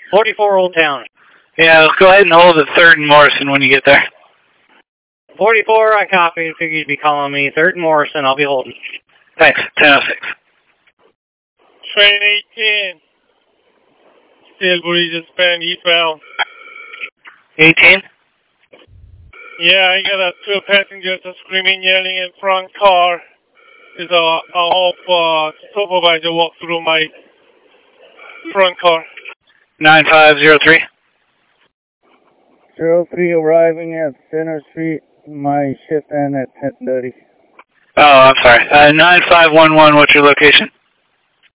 44 Old Town. Yeah, go ahead and hold at 3rd and Morrison when you get there. 44, I copied. Figured you'd be calling me. 3rd and Morrison, I'll be holding. Thanks. 10:06. Train 18. Stillbury just been eastbound. 18? Yeah, I got 2 passengers screaming, yelling in front car. There's a hope supervisor walked through my front car. 9503. 03 arriving at Center Street. My shift ends at 10:30. Oh, I'm sorry. 9511, what's your location?